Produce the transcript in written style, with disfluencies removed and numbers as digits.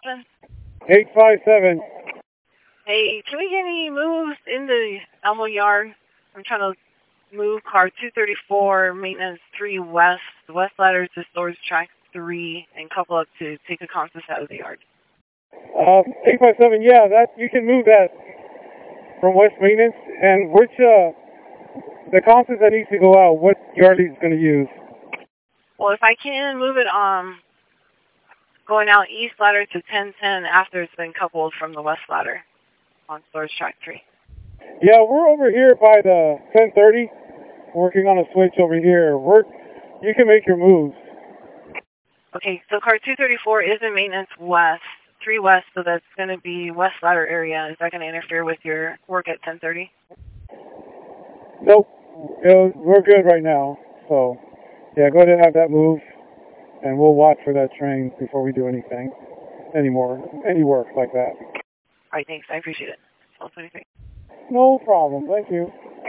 857? 857. Hey, can we get any moves in the Elmo yard? I'm trying to move car 234, maintenance 3 west, the west ladder to storage track 3, and couple up to take the constants out of the yard. 857, yeah, that you can move that from West Maintenance. And which, the constants that needs to go out, what yard is going to use? Well, if I can move it going out east ladder to 1010 after it's been coupled from the west ladder on storage track 3. Yeah, we're over here by the 1030, working on a switch over here. You can make your moves. Okay, so car 234 is in maintenance west, 3 west, so that's going to be west ladder area. Is that going to interfere with your work at 1030? Nope, we're good right now. So, yeah, go ahead and have that move, and we'll watch for that train before we do any work like that. All right, thanks. I appreciate it. 1223. No problem. Thank you.